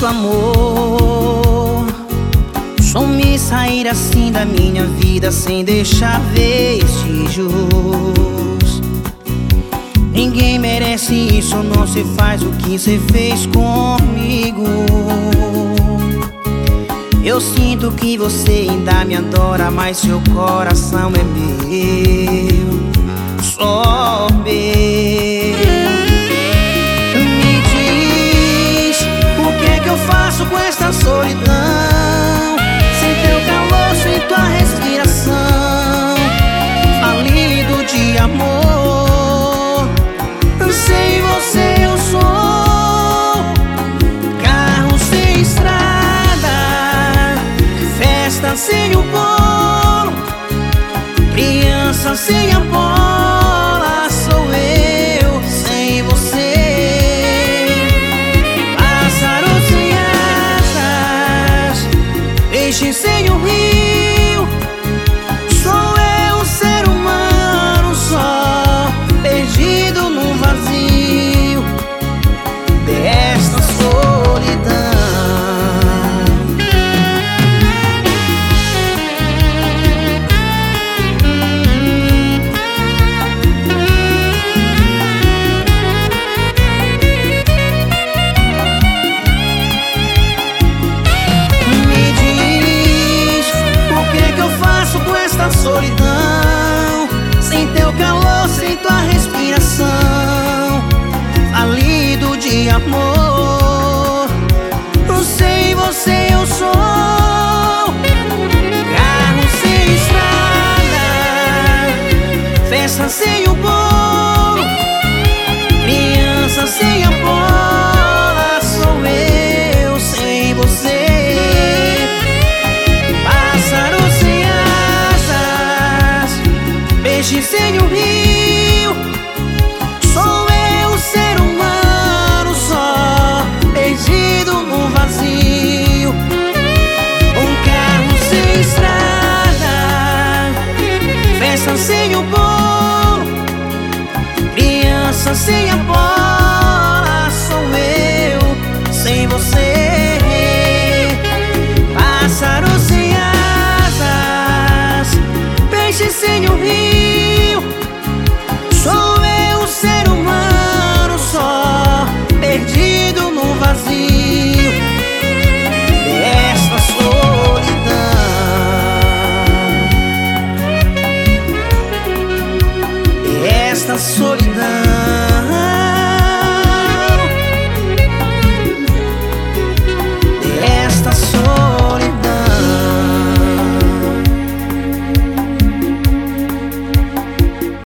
muito amor. Some sair assim da minha vida sem deixar vestígios. Ninguém merece isso, não se faz o que cê fez comigo. Eu sinto que você ainda me adora, mas seu coração é meu, só meu. Me diz, o que é que eu faço com esta solidão? Sem teu calor, sem tua respiração, falido de amor. Sem você eu sou carro sem estrada, festa sem o bolo, criança sem a bola. Sou eu sem você, pássaro sem asas, peixe sem o rio. Sou eu, ser humano só, perdido no vazio desta solidão. Me diz, o que é que eu faço com esta solidão? Sem teu calor, sem tua respiração, falido de amor. Sem você eu sou carro sem estrada, festa sem o bolo, criança sem a bola. Sou eu sem você, pássaro sem asas, peixe sem o rio. Sou eu, ser humano só, perdido no vazio. Um carro sem estrada, festa sem o bolo, criança sem a bola. Sou eu sem você.